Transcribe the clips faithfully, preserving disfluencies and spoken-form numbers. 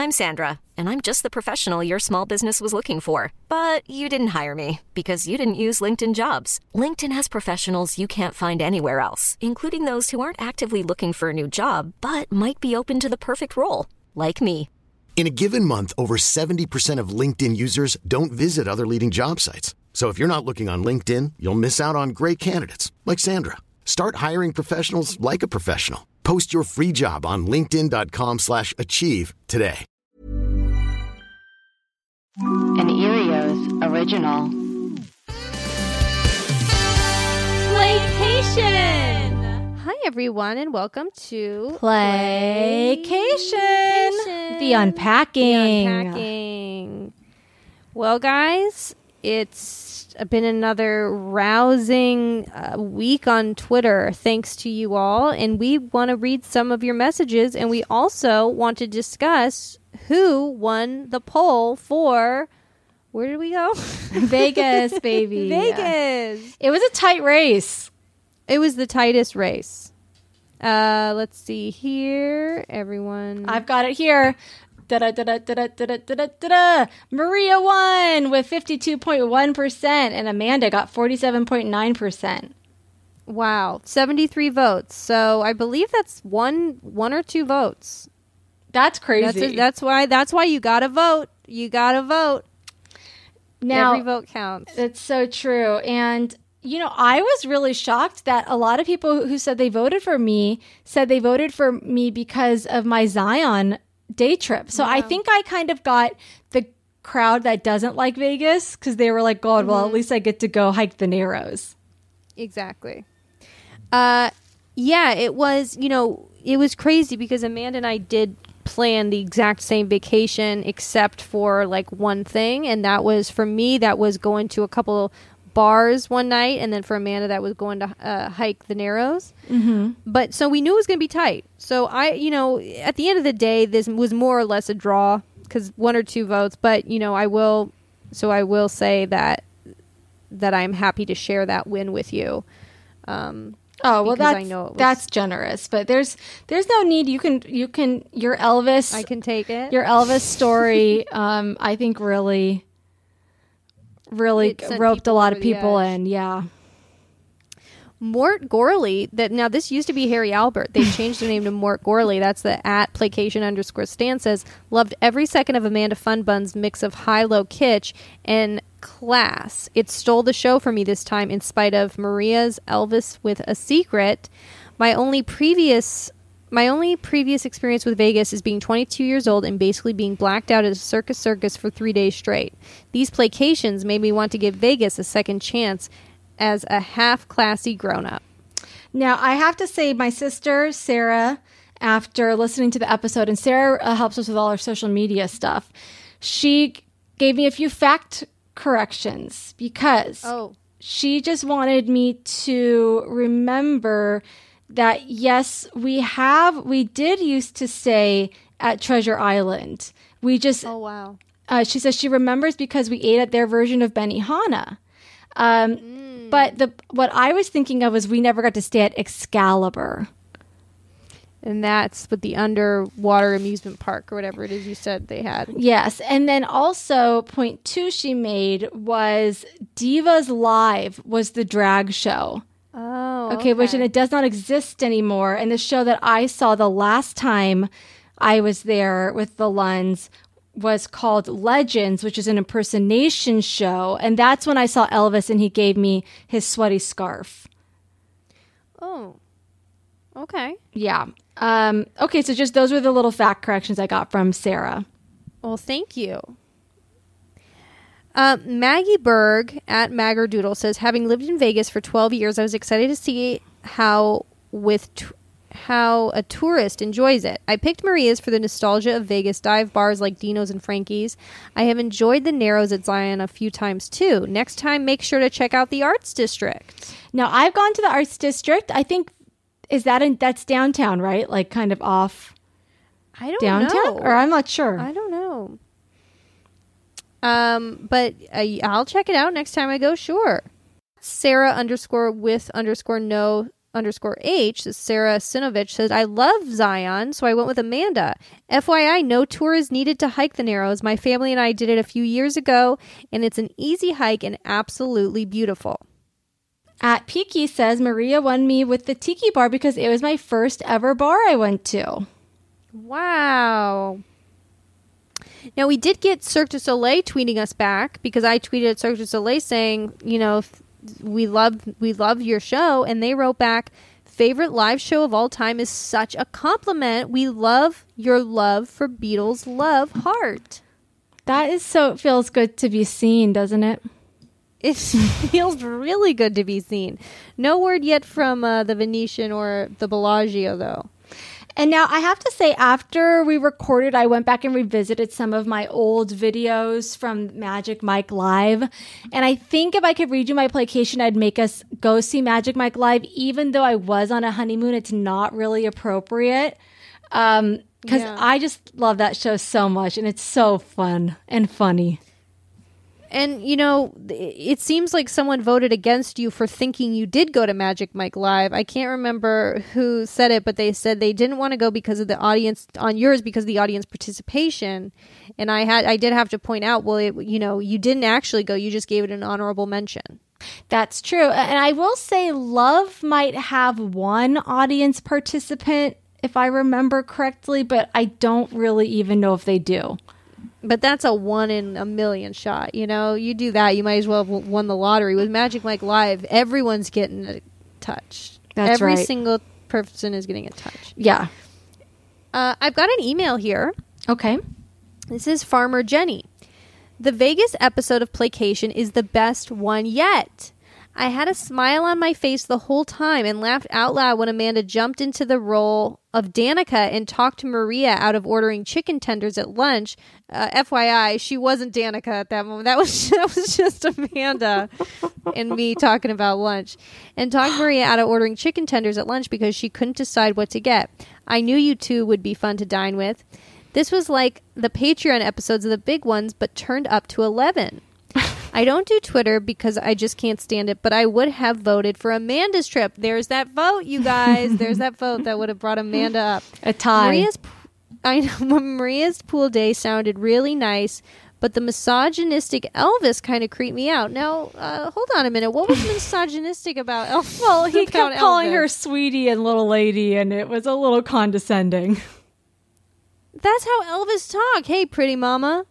I'm Sandra, and I'm just the professional your small business was looking for. But you didn't hire me because you didn't use LinkedIn Jobs. LinkedIn has professionals you can't find anywhere else, including those who aren't actively looking for a new job, but might be open to the perfect role, like me. In a given month, over seventy percent of LinkedIn users don't visit other leading job sites. So if you're not looking on LinkedIn, you'll miss out on great candidates like Sandra. Start hiring professionals like a professional. Post your free job on linkedin.com slash achieve today. An Erios original. Playcation! Hi everyone and welcome to Playcation. Playcation. The unpacking. The unpacking. Well guys, it's been another rousing uh, week on Twitter, thanks to you all, and we want to read some of your messages, and we also want to discuss who won the poll for, where did we go? Vegas, baby. Vegas. It was a tight race. It was the tightest race. Uh, let's see here, everyone. I've got it here. Da-da, da-da, da-da, da-da, da-da, da-da. Maria won with fifty-two point one percent and Amanda got forty-seven point nine percent. Wow, seventy-three votes. So I believe that's one one or two votes. That's crazy. That's, a, that's why that's why you got to vote. You got to vote. Now, every vote counts. It's so true. And you know, I was really shocked that a lot of people who said they voted for me said they voted for me because of my Zion day trip. So yeah. I think I kind of got the crowd that doesn't like Vegas because they were like, God, mm-hmm. well, at least I get to go hike the Narrows. Exactly. Uh, yeah, it was, you know, it was crazy because Amanda and I did plan the exact same vacation except for like one thing. And that was, for me, that was going to a couple bars one night, and then for Amanda that was going to uh, hike the Narrows. Mm-hmm. But so we knew it was going to be tight. So I, you know, at the end of the day, this was more or less a draw because one or two votes. But you know, I will, so I will say that that I'm happy to share that win with you. Um, oh well, that's I know was, that's generous, but there's there's no need. You can you can your Elvis. I can take it. Your Elvis story. um, I think really. really roped a lot of people in. Yeah. Mort Gorley, that now this used to be Harry Albert. They changed the name to Mort Gorley. That's the at placation underscore Stan says, loved every second of Amanda Funbun's mix of high-low kitsch and class. It stole the show for me this time in spite of Maria's Elvis with a Secret. My only previous... My only previous experience with Vegas is being twenty-two years old and basically being blacked out at a circus circus for three days straight. These placations made me want to give Vegas a second chance as a half-classy grown-up. Now, I have to say, my sister, Sarah, after listening to the episode, and Sarah uh, helps us with all our social media stuff, she gave me a few fact corrections because oh. she just wanted me to remember that yes, we have, we did used to stay at Treasure Island. We just, oh wow. Uh, she says she remembers because we ate at their version of Benihana. Um, mm. But the what I was thinking of was we never got to stay at Excalibur. And that's with the underwater amusement park or whatever it is you said they had. Yes. And then also point two she made was Divas Live was the drag show. Oh, okay, okay, which and it does not exist anymore. And the show that I saw the last time I was there with the Lunds was called Legends, which is an impersonation show. And that's when I saw Elvis and he gave me his sweaty scarf. Oh, okay. Yeah. Um, okay, so just those were the little fact corrections I got from Sarah. Well, thank you. Uh, Maggie Berg at Maggerdoodle says, having lived in Vegas for twelve years, I was excited to see how with t- how a tourist enjoys it. I picked Maria's for the nostalgia of Vegas dive bars like Dino's and Frankie's. I have enjoyed the Narrows at Zion a few times too. Next time, make sure to check out the Arts District. Now, I've gone to the Arts District. I think, is that in, that's downtown, right? Like kind of off I don't downtown? know. Or I'm not sure. I don't know. Um, but uh, I'll check it out next time I go, sure. Sarah underscore with underscore no underscore H, Sarah Sinovich, says, I love Zion, so I went with Amanda. F Y I, no tour is needed to hike the Narrows. My family and I did it a few years ago, and it's an easy hike and absolutely beautiful. At Peaky says, Maria won me with the Tiki Bar because it was my first ever bar I went to. Wow. Now, we did get Cirque du Soleil tweeting us back because I tweeted at Cirque du Soleil saying, you know, we love we love your show, and they wrote back, favorite live show of all time is such a compliment. We love your love for Beatles Love Heart. That is so, it feels good to be seen, doesn't it? It feels really good to be seen. No word yet from uh, the Venetian or the Bellagio, though. And now I have to say, after we recorded, I went back and revisited some of my old videos from Magic Mike Live. And I think if I could redo my placation, I'd make us go see Magic Mike Live. Even though I was on a honeymoon, it's not really appropriate. Um, because yeah. I just love that show so much. And it's so fun and funny. And, you know, it seems like someone voted against you for thinking you did go to Magic Mike Live. I can't remember who said it, but they said they didn't want to go because of the audience on yours, because of the audience participation. And I had, I did have to point out, well, it, you know, you didn't actually go. You just gave it an honorable mention. That's true. And I will say Love might have one audience participant, if I remember correctly, but I don't really even know if they do. But that's a one in a million shot. You know, you do that, you might as well have won the lottery. With Magic Mike Live, everyone's getting a touch. That's Every right. single person is getting a touch. Yeah. Uh, I've got an email here. Okay. This is Farmer Jenny. The Vegas episode of Playcation is the best one yet. I had a smile on my face the whole time and laughed out loud when Amanda jumped into the role of Danica and talked to Maria out of ordering chicken tenders at lunch. Uh, F Y I, she wasn't Danica at that moment. That was that was just Amanda and me talking about lunch. And talked Maria out of ordering chicken tenders at lunch because she couldn't decide what to get. I knew you two would be fun to dine with. This was like the Patreon episodes of the big ones, but turned up to eleven. I don't do Twitter because I just can't stand it, but I would have voted for Amanda's trip. There's that vote, you guys. There's that vote that would have brought Amanda up. A tie. Maria's, I know, Maria's pool day sounded really nice, but the misogynistic Elvis kind of creeped me out. Now, uh, hold on a minute. What was misogynistic about Elvis? Well, he kept calling Elvis? her sweetie and little lady, and it was a little condescending. That's how Elvis talked. Hey, pretty mama.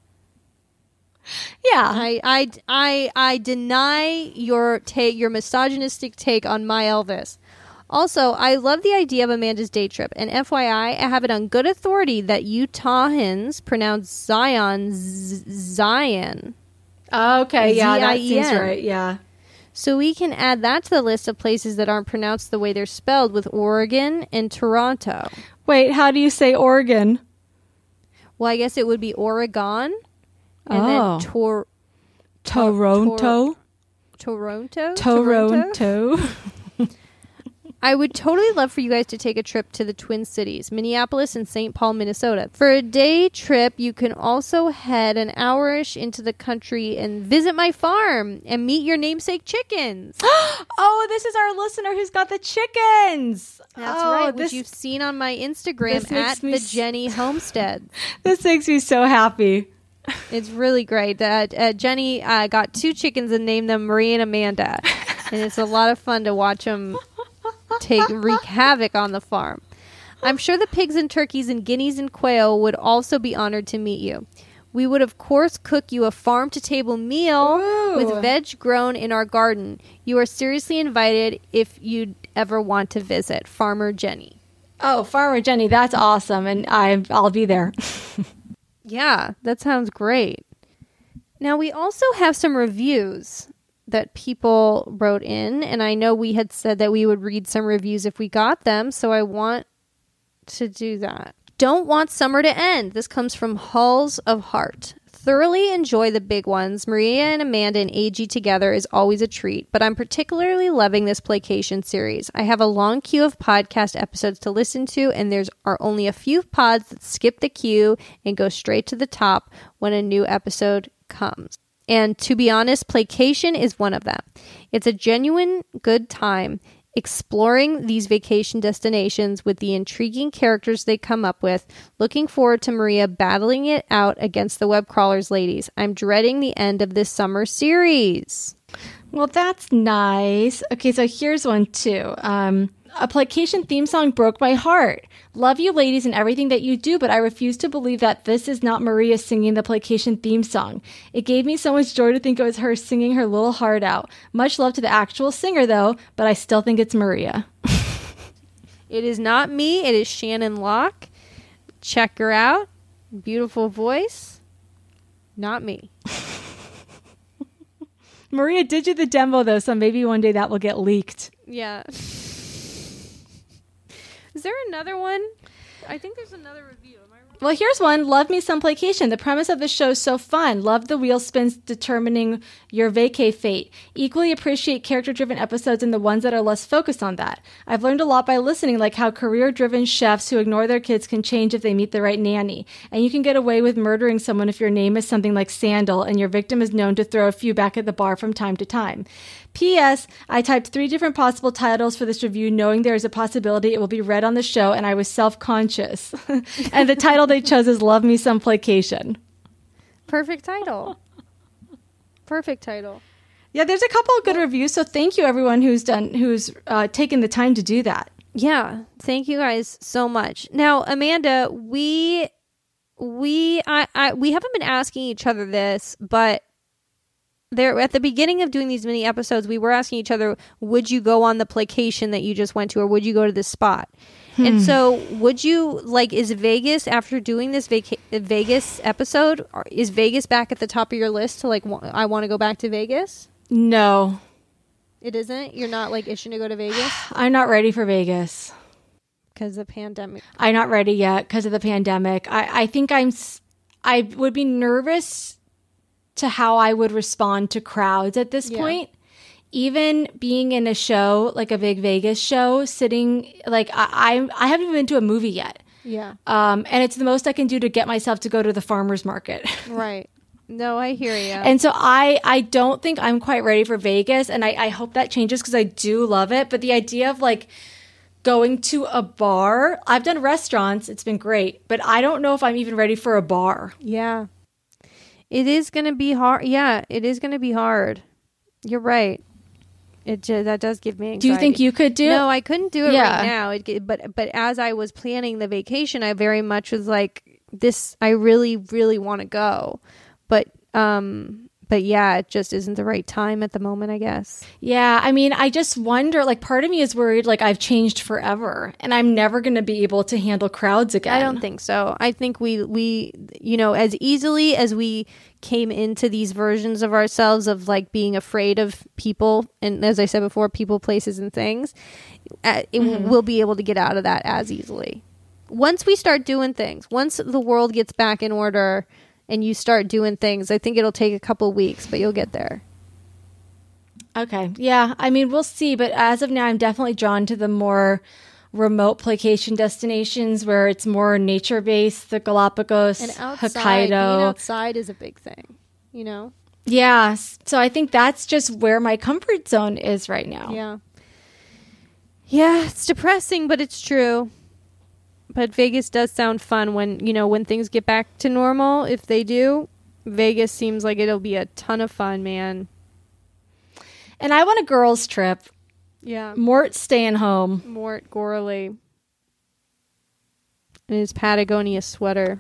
Yeah. I, I, I, I deny your take, your misogynistic take on my Elvis. Also, I love the idea of Amanda's day trip. And F Y I, I have it on good authority that Utahans pronounce Zion Z- Zion. Okay, yeah, that Z I E N. seems right, yeah. So we can add that to the list of places that aren't pronounced the way they're spelled with Oregon and Toronto. Wait, how do you say Oregon? Well, I guess it would be Oregon. And Oh. then Tor- Toronto? Tor- Toronto? Toronto? I would totally love for you guys to take a trip to the Twin Cities, Minneapolis and Saint Paul, Minnesota. For a day trip, you can also head an hour-ish into the country and visit my farm and meet your namesake chickens. Oh, this is our listener who's got the chickens. That's oh, right, which this, you've seen on my Instagram this makes at me the s- Jenny Homestead. This makes me so happy. It's really great. Uh, uh, Jenny uh, got two chickens and named them Marie and Amanda. And it's a lot of fun to watch them take wreak havoc on the farm. I'm sure the pigs and turkeys and guineas and quail would also be honored to meet you. We would, of course, cook you a farm-to-table meal Ooh. with veg grown in our garden. You are seriously invited if you'd ever want to visit. Farmer Jenny. Oh, Farmer Jenny, that's awesome. And I, I'll be there. Yeah, that sounds great. Now, we also have some reviews that people wrote in, and I know we had said that we would read some reviews if we got them, so I want to do that. Don't want summer to end. This comes from Halls of Heart. Thoroughly enjoy the big ones. Maria and Amanda and A G together is always a treat, but I'm particularly loving this Playcation series. I have a long queue of podcast episodes to listen to, and there's are only a few pods that skip the queue and go straight to the top when a new episode comes. And to be honest, Playcation is one of them. It's a genuine good time, exploring these vacation destinations with the intriguing characters they come up with. Looking forward to Maria battling it out against the web crawlers ladies. I'm dreading the end of this summer series. Well, that's nice. Okay, so here's one too. Um, a Playcation theme song broke my heart. Love you ladies and everything that you do, but I refuse to believe that this is not Maria singing the Playcation theme song. It gave me so much joy to think it was her singing her little heart out. Much love to the actual singer though, but I still think it's Maria. It is not me. It is Shannon Locke. Check her out. Beautiful voice. Not me. Maria did you the demo though, so maybe one day that will get leaked. Yeah. Is there another one? I think there's another review. Am I wrong? Well, here's one. Love me some Playcation. The premise of the show is so fun. Love the wheel spins determining your vacay fate. Equally appreciate character-driven episodes and the ones that are less focused on that. I've learned a lot by listening, like how career-driven chefs who ignore their kids can change if they meet the right nanny. And you can get away with murdering someone if your name is something like Sandal and your victim is known to throw a few back at the bar from time to time. P S. I typed three different possible titles for this review, knowing there is a possibility it will be read on the show, and I was self-conscious. And the title they chose is Love Me Some Playcation. Perfect title. Perfect title. Yeah, there's a couple of good reviews, so thank you everyone who's done who's uh, taken the time to do that. Yeah, thank you guys so much. Now, Amanda, we we I, I we haven't been asking each other this, but there at the beginning of doing these mini episodes, we were asking each other, would you go on the Playcation that you just went to, or would you go to this spot? Hmm. And so would you, like, is Vegas, after doing this vaca- Vegas episode, is Vegas back at the top of your list to, like, w- I want to go back to Vegas? No. It isn't? You're not, like, itching to go to Vegas? I'm not ready for Vegas. Because of the pandemic. I'm not ready yet because of the pandemic. I, I think I'm, I would be nervous to how I would respond to crowds at this yeah. point. Even being in a show, like a big Vegas show, sitting, like, I, I, I haven't even been to a movie yet. Yeah. Um, and it's the most I can do to get myself to go to the farmer's market. Right. No, I hear you. And so I, I don't think I'm quite ready for Vegas, and I, I hope that changes because I do love it. But the idea of, like, going to a bar, I've done restaurants, it's been great, but I don't know if I'm even ready for a bar. Yeah. It is going to be hard. Yeah, it is going to be hard. You're right. It just, that does give me anxiety. Do you think you could do it? No, I couldn't do it yeah. right now. It, but but as I was planning the vacation, I very much was like, this, I really, really want to go. But, um, but yeah, it just isn't the right time at the moment, I guess. Yeah, I mean, I just wonder, like, part of me is worried, like, I've changed forever and I'm never going to be able to handle crowds again. I don't think so. I think we, we, you know, as easily as we came into these versions of ourselves of, like, being afraid of people, and as I said before, people, places, and things, uh, it, mm-hmm. we'll be able to get out of that as easily. Once we start doing things, once the world gets back in order and you start doing things, I think it'll take a couple weeks, but you'll get there. Okay. Yeah. I mean, we'll see. But as of now, I'm definitely drawn to the more remote Playcation destinations where it's more nature-based, the Galapagos, and outside, Hokkaido. Being outside is a big thing, you know? Yeah. So I think that's just where my comfort zone is right now. Yeah. Yeah, it's depressing, but it's true. But Vegas does sound fun when, you know, when things get back to normal. If they do, Vegas seems like it'll be a ton of fun, man. And I want a girls' trip. Yeah. Mort staying home. Mort Gorley. And his Patagonia sweater.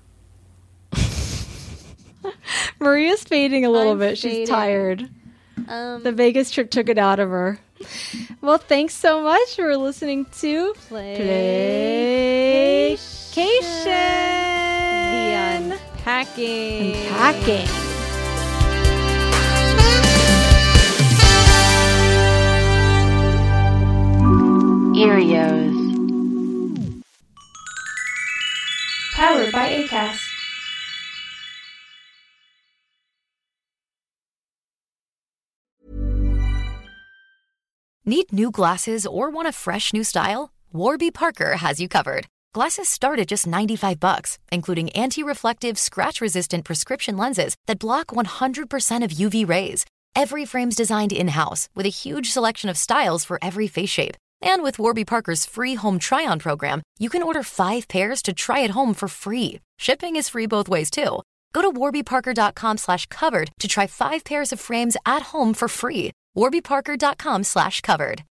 Maria's fading a little I'm bit. fading. She's tired. Um, the Vegas trip took it out of her. Well, thanks so much for listening to Playcation. The Unpacking. Unpacking. Erios. Powered by Acast. Need new glasses or want a fresh new style? Warby Parker has you covered. Glasses start at just ninety-five bucks, including anti-reflective, scratch-resistant prescription lenses that block one hundred percent of U V rays. Every frame's designed in-house with a huge selection of styles for every face shape. And with Warby Parker's free home try-on program, you can order five pairs to try at home for free. Shipping is free both ways, too. Go to warbyparker.com slash covered to try five pairs of frames at home for free. warbyparker.com slash covered.